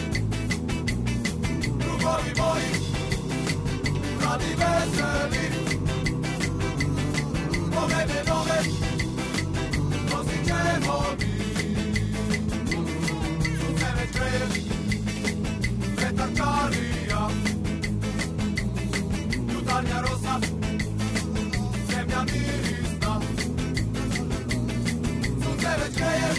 Drugovi moji, radi veseli, povede nove, nosit ćemo mi. Sunce već greje, vetar kalija, jutarnja rosa, zemlja mirisna. Sunce već greje,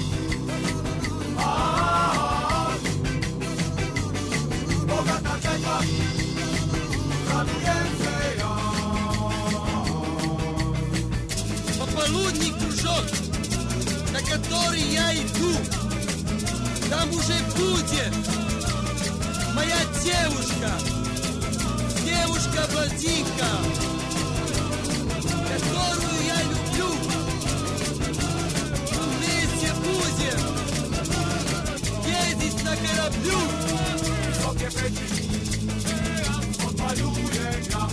bogata čeka, radujem se ja. Пополудний кружок, на который я иду, там уже будет моя девушка, девушка-блондинка, которую я люблю. Вместе будем ездить на кораблю. Высокие печи, odpaljujem ja.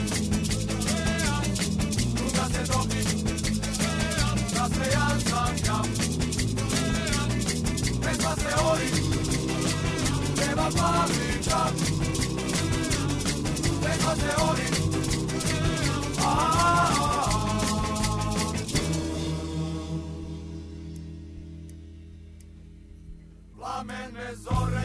Druga se topi, nasmejan sam ja. Pesma se ori, peva fabriča. Pesma se ori, a-a-a. Plamene zore,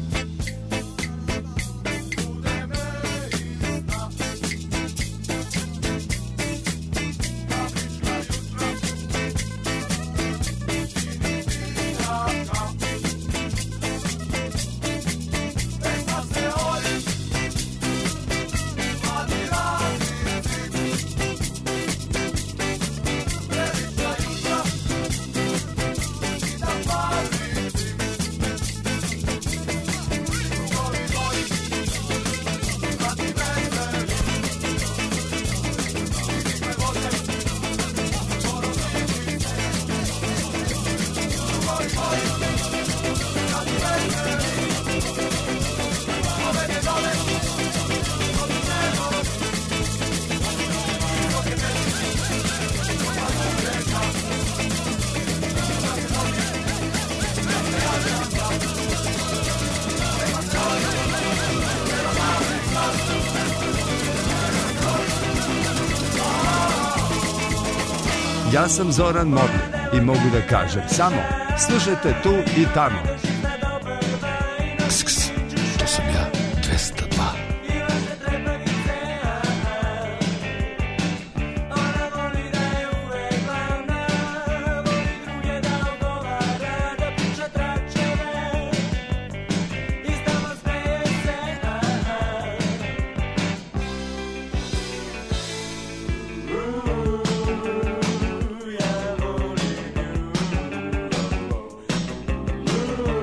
Ja sam Zoran Modlin i mogu da kažem samo slušajte tu i tamo. Ks, ks, to sam ja, dvesta dva. Ooh.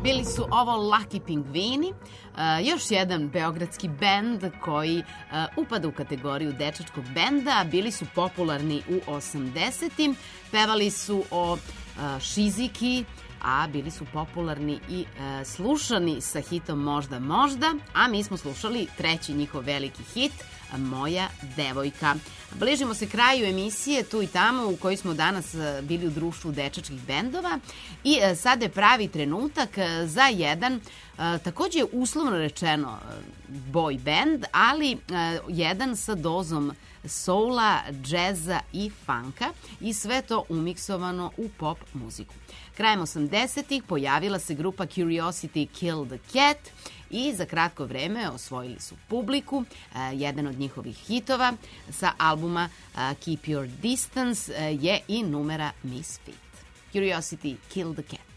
bili su ovo Lucky Pingvini, Uh, još jedan beogradski bend koji uh, upada u kategoriju dečačkog benda. Bili su popularni u osamdesetim, pevali su o uh, Šiziki, a bili su popularni i uh, slušani sa hitom Možda, možda, a mi smo slušali treći njihov veliki hit, Moja devojka. Bližimo se kraju emisije Tu i tamo u kojoj smo danas bili u društvu dečačkih bendova i sad je pravi trenutak za jedan takođe uslovno rečeno boy band, ali jedan sa dozom soula, džeza i funka i sve to umiksovano u pop muziku. Krajem osamdesetih pojavila se grupa Curiosity Kill the Cat i za kratko vreme osvojili su publiku. Jedan od njihovih hitova sa albuma Keep Your Distance je i numera Misfit. Curiosity Kill the Cat.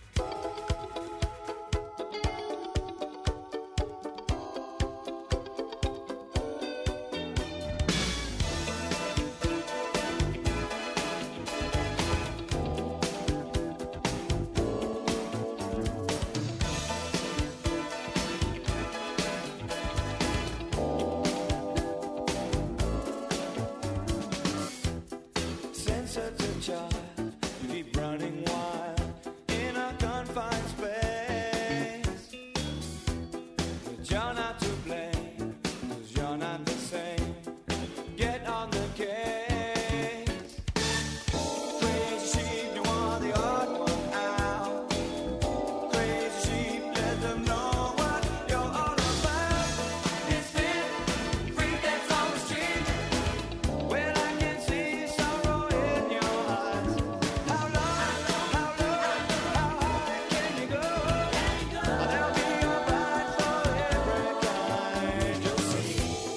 Sensitive child, keep running wild in a confined space. But you're not to blame, 'cause you're not the same. Get on the case. Crazy sheep, you are the odd one out. Crazy sheep, let them know what you're all about. It's been free that's on the street. Well, I can see sorrow in your eyes. How long, how low, how high can you go? There'll be a ride for every kind you'll see.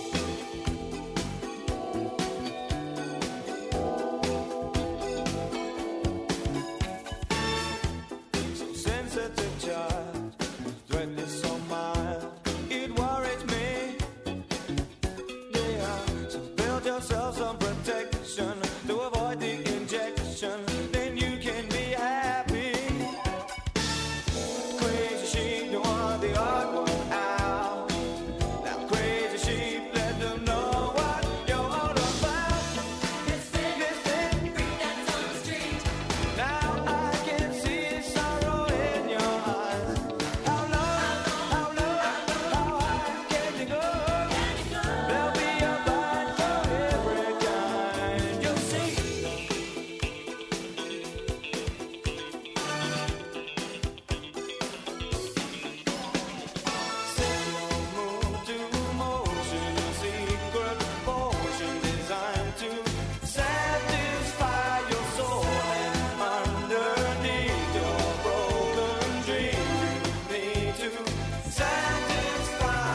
So sensitive child, threat is so mild, it worries me. Yeah, so build yourself some protection to avoid the injection, then you can be happy. Crazy sheep, you are the odd one out. Now crazy sheep, let them know what you're all about. It's been, it's been free that's on the street. Now I can see sorrow in your eyes. How low, how low, how high can you go? There'll be a ride for every kind you'll see. Set your mood to motion, a secret potion designed to satisfy your soul, and underneath your broken dreams you need to satisfy.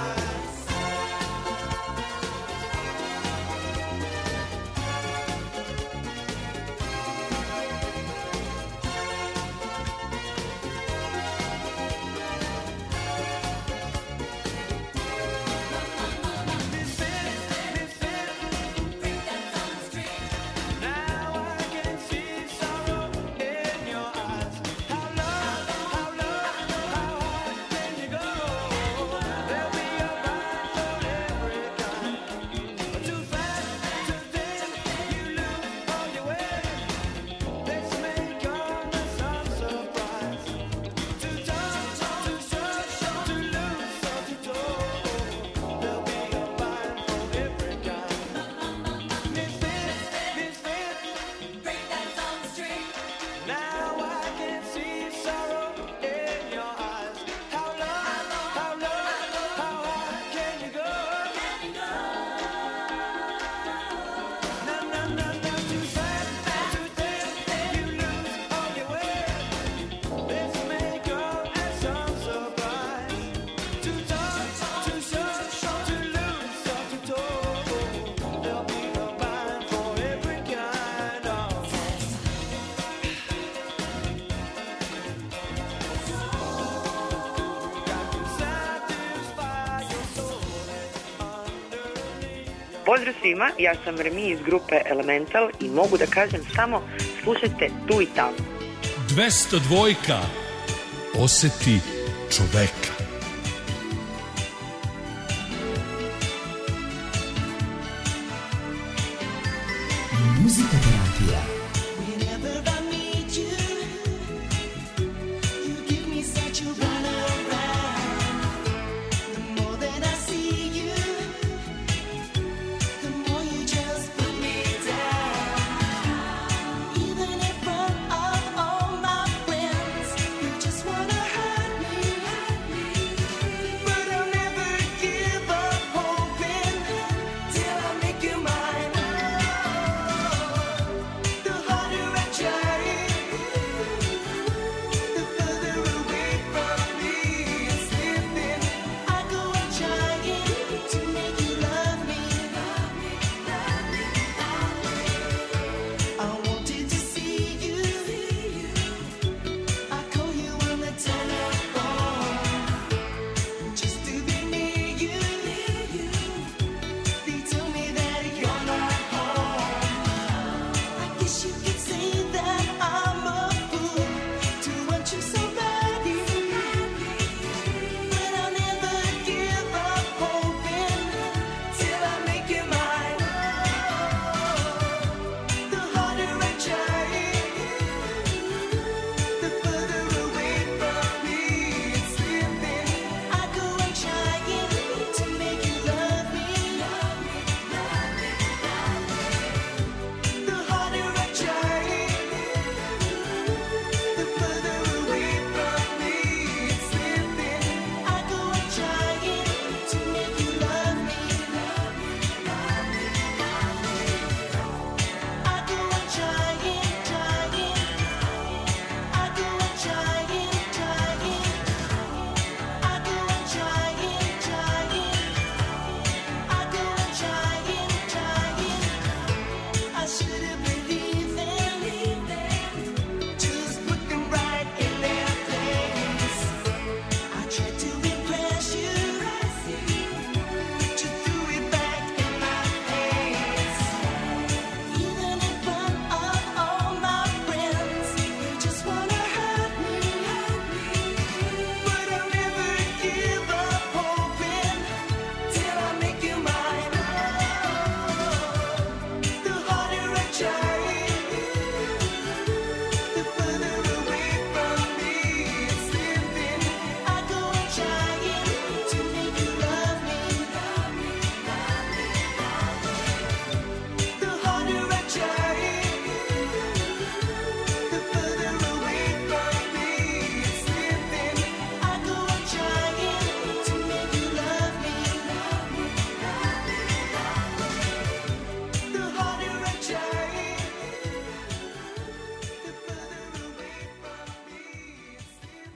Now I can see sorrow in your eyes. How low, how low, how high can you go? There'll be a ride for every kind. Too fast, too thin, you lose all your way. Let's make all the sun surprise. Too tough, too short, too loose or too tall. There'll be a ride for every kind. Misfit, misfit, break that's on the street. Now I can see sorrow in your eyes. How low, how low, how high can you go? No, no, no, no, too fast, too thin, you lose all your way. Let's make all and some surprise. Too tough, too short, too loose or too tall. There'll be a ride for every kind of. Pozdrav svima, ja sam Remi iz grupe Elemental i mogu da kažem samo slušajte Tu i tamo. dvesta dvojka oseti čoveka. Muzika terapija. Whenever I meet you, you give me such a runaround. The more that I see you, the more you just put me down. Even in front of all my friends, you just wanna hurt me. But I'll never give up hoping till I make you mine. The harder I try, the further away from me it's slipping. I go on trying to make you love me. I wanted to see you. I call you on the telephone just to be near you. They tell me that you're not home. I guess you could say that I'm a fool to want you so badly. But I'll never give up hoping till I make you mine. The harder I try, the further away from me it's slipping. I go on trying to make you love me. The harder I try, the further away from me it's slipping. I go on trying to make you love me. I go on trying, trying. I go on trying, trying. I go on trying, trying. I go on trying, trying. I should have believed them. Just put them right in their place. I tried to impress you, but you threw it back in my face. Even in front of all my friends, you just wanna hurt me. But I'll never give up hoping till I make you mine. The harder I try, the further away from me it's slipping. I go on trying to make you love me. The harder I try, the further away from me it's slipping. I go on trying to make you love me. The harder I try, the further away from me it's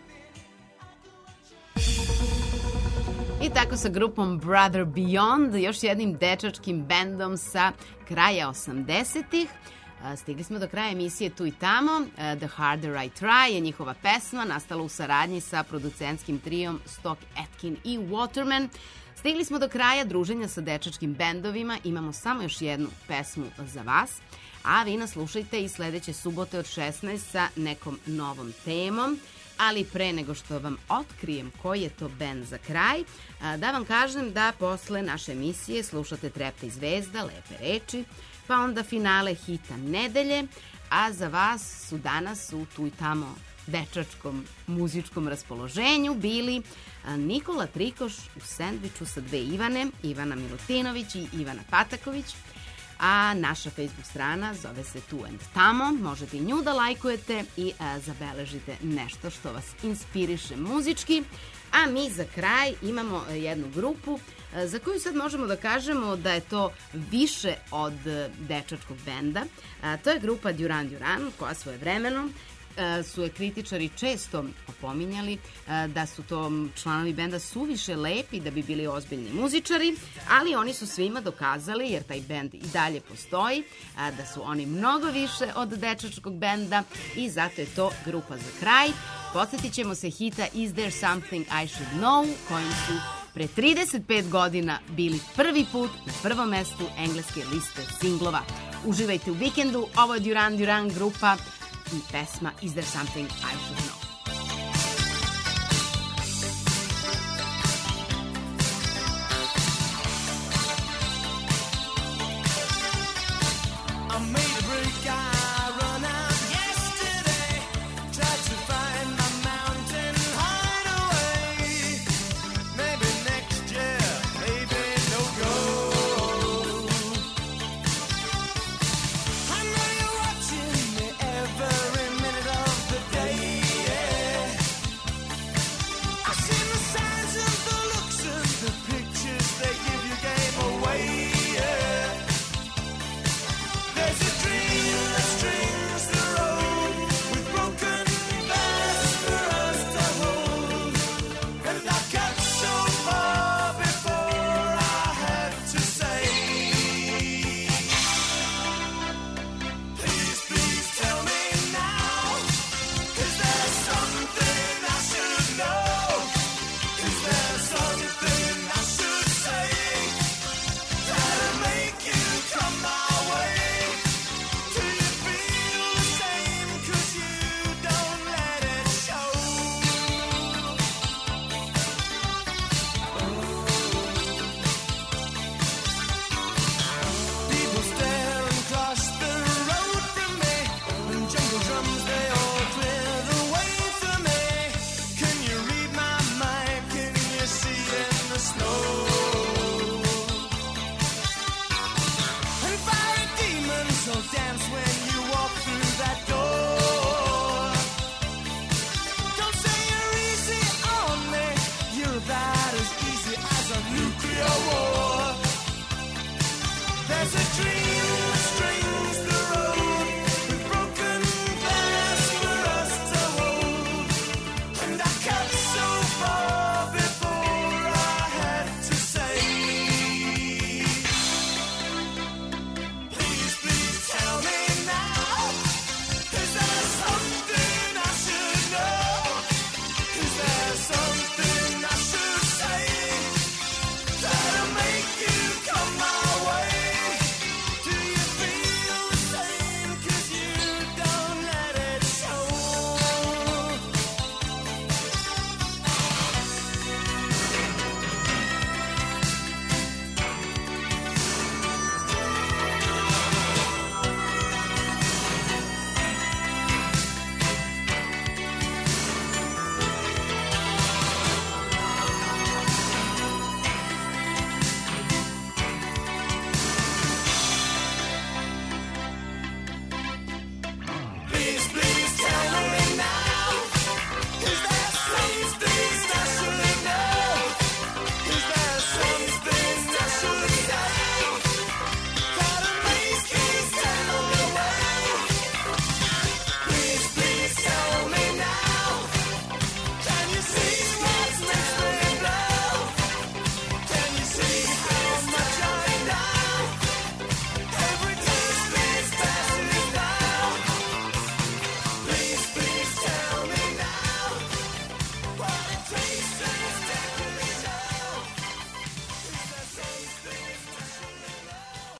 slipping. I tako sa grupom Brother Beyond, još jednim dečačkim bendom sa kraja osamdesetih. A, Stigli smo do kraja emisije Tu i tamo. A, The Harder I Try je njihova pesma, nastala u saradnji sa producentskim trijom Stock Aitken i Waterman. Stigli smo do kraja druženja sa dečačkim bendovima, imamo samo još jednu pesmu za vas, a vi nas slušajte i sledeće subote od šesnaest sa nekom novom temom. Ali pre nego što vam otkrijem koji je to bend za kraj, a, da vam kažem da posle naše emisije slušate Trepta i zvezda, Lepe reči, pa onda finale hita nedelje, a za vas su danas u Tu i tamo dečačkom muzičkom raspoloženju bili a, Nikola Trikoš u sendviču sa dve Ivane, Ivana Milutinović i Ivana Pataković, a naša Facebook strana zove se Tu and Tamo. Možete i nju da lajkujete i a, zabeležite nešto što vas inspiriše muzički. A mi za kraj imamo jednu grupu a, za koju sad možemo da kažemo da je to više od a, dečačkog benda. A, to je grupa Duran Duran, koja svoje vremeno su je kritičari često opominjali da su to članovi benda suviše lepi da bi bili ozbiljni muzičari, ali oni su svima dokazali, jer taj bend i dalje postoji, da su oni mnogo više od dečačkog benda i zato je to grupa za kraj. Podsjetit ćemo se hita Is There Something I Should Know, kojim su pre trideset pet godina bili prvi put na prvom mestu engleske liste singlova. Uživajte u vikendu, ovo je Duran Duran grupa i pesma Is There Something I Should Know.